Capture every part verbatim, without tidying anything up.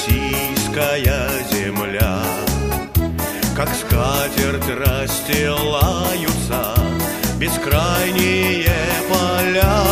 российская земля, как скатерть расстилаются бескрайние поля.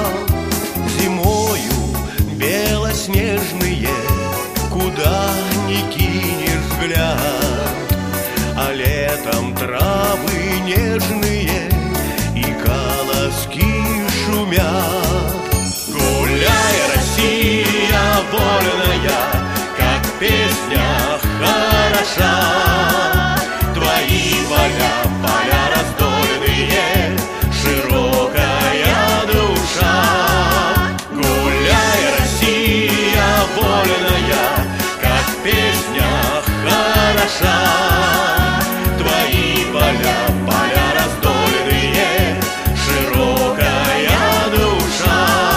Зимою белоснежные, куда ни кинешь взгляд, а летом травы нежные и колоски шумят. Гуляй, Россия вольная, как песня хороша. Твои поля, поля раздольные, широкая душа. Гуляй, Россия вольная, как песня хороша. Твои поля, поля раздольные, широкая душа.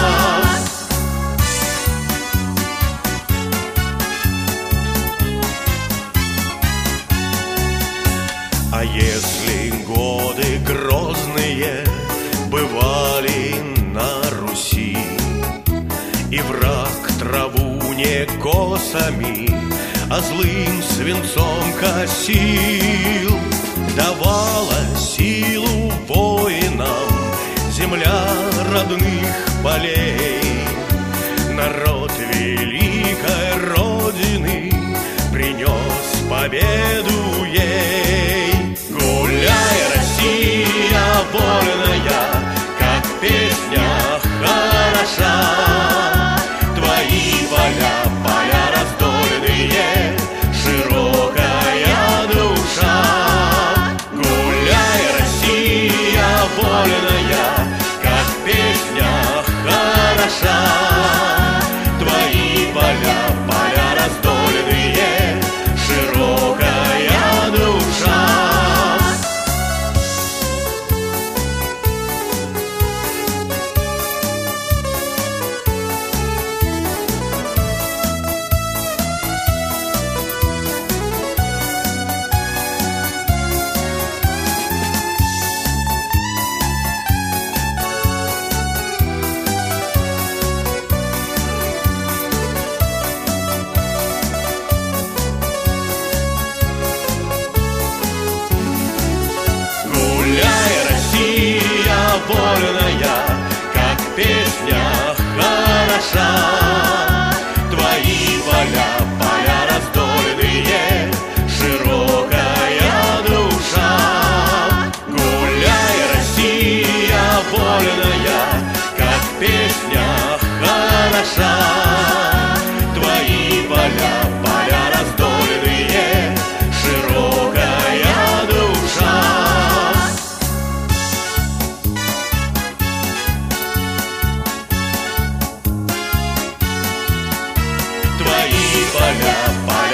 А если годы грозные бывали на Руси, и враг траву не косами, а злым свинцом косил, давала силу воинам земля родных полей. Народ великой Родины принес победу ей. Гуляй, Россия вольная, как песня хороша. Твои поля, поля раздольные, широкая душа. Гуляй, Россия вольная, как песня хороша. Твои поля, поля раздольные, широкая душа. Вольная, как песня хороша. Твои поля, поля раздольные, широкая душа. Гуляй, Россия вольная, как песня хороша. Твои поля, поля раздольные, широкая душа. Поля, поля.